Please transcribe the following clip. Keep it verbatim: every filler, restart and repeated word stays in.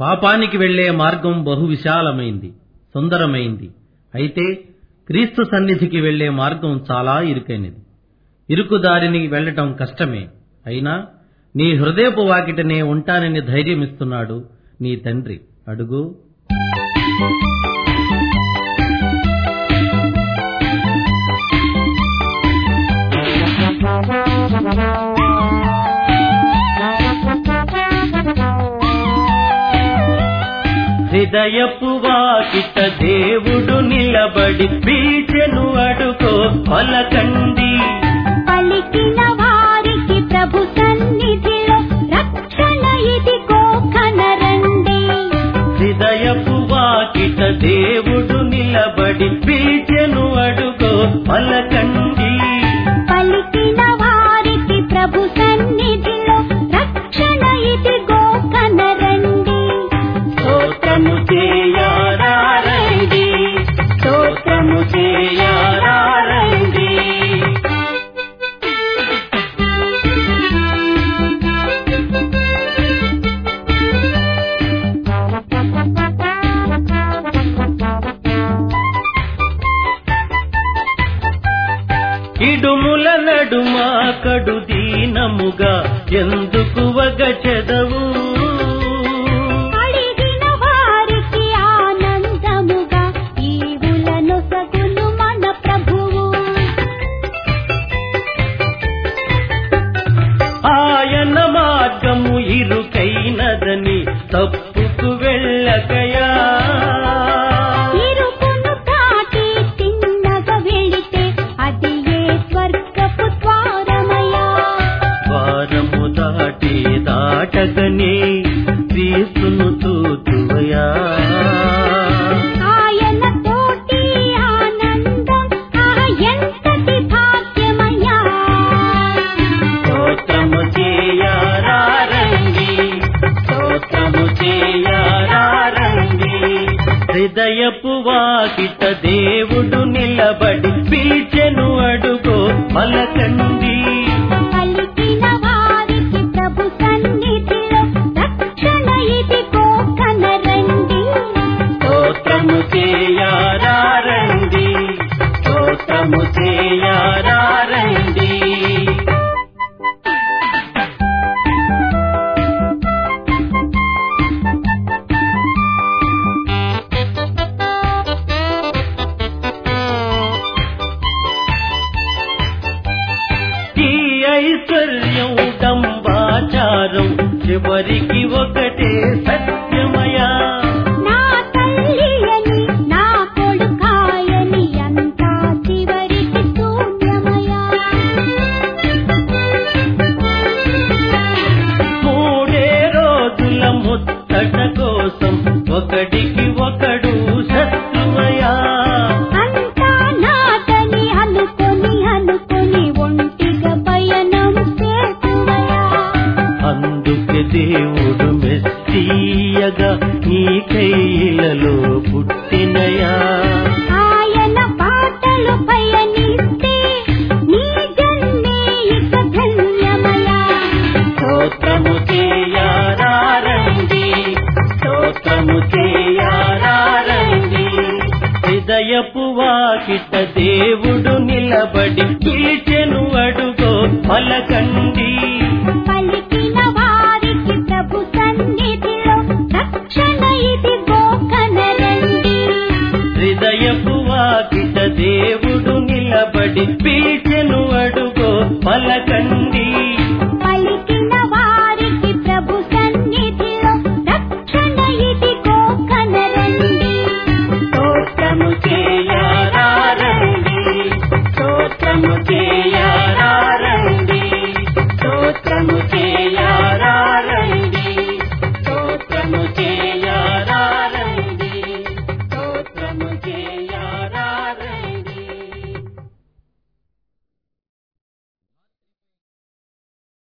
పాపానికి వెళ్లే మార్గం బహు విశాలమైంది, సుందరమైంది. అయితే క్రీస్తు సన్నిధికి వెళ్లే మార్గం చాలా ఇరుకైనది. ఇరుకు దారిని వెళ్లటం కష్టమే. అయినా నీ హృదయపు వాకిటనే ఉంటానని ధైర్యమిస్తున్నాడు నీ తండ్రి. అడుగు. హృదయపు వాకిట దేవుడు నిలబడి పిలిచెను, అడుగో పలకండి. పలికిన వారికి ప్రభు సన్నిధిలో రక్షణ ఇదిగో కనరండి. హృదయపు వాకిట దేవుడు నిలబడి పిలిచెను, అడుగో పలకండి. పలికిన వారికి ప్రభు సన్నిధిలో రక్షణ ఇదిగో కనరండి. స్తోత్రము చేయారారండి, స్తోత్రము చేయారారండి. ఇడుముల నడుమ కడు దీనముగా ఎందుకు వగచెదవు? అడిగిన వారికి ఆనందముగా ఈవులను సగులు మన ప్రభువు. ఆయన మార్గము ఇరుకైనదని తప్పుకు వెళ్ళకయా. ఇరుకును దాటి తిన్నగా వెళితే అది ఏ స్వర్గపు ద్వారమయ్యా. ద్వారము దాటి దాటగనే క్రీస్తును చూతువయా. ఆయన తోటి ఆనందం ఆ ఎంతటి భాగ్యమయ్యా. స్తోత్రము చేయారారండి, స్తోత్రము చేయారారండి. హృదయపు వాకిట దేవుడు నిలబడి పిలిచెను, అడుగో పలకండి. పలికిన వారికి ప్రభు సన్నిధిలో రక్షణ ఇదిగో కనరండి. స్తోత్రము చేయారారండి, స్తోత్రము చేయారారండి. ఈ ఐశ్వర్యం డంబాచారం చివరికి ఒకటే సత్యమయా. నా తల్లి అని నా కొడుకాయని అంతా చివరికి శూన్యమయ్యా. మూడే రోజుల ముచ్చట కోసం ఒకడికి ఒకడు శత్రువయా. అంతా నాదని అనుకొని అనుకొని ఒంటిగా పయనం చేతువయ్యా. అందుకే దేవుడు మెస్సీయగా నీ కైలలో పుట్టినయా. ఆయన పాటలు పయనిస్తే నీ జన్మే ఇక ధన్యమయ్యా. స్తోత్రము చేయారారండి, స్తోత్రము చేయారారండి. హృదయపు వాకిట దేవుడు నిలబడి పిలిచెను, అడుగో పలకండి. పలికిన వారికి ప్రభు సన్నిధిలో రక్షణ ఇదిగో కనరండి. హృదయపు వాకిట దేవుడు నిలబడి పిలిచెను, అడుగో పలకండి.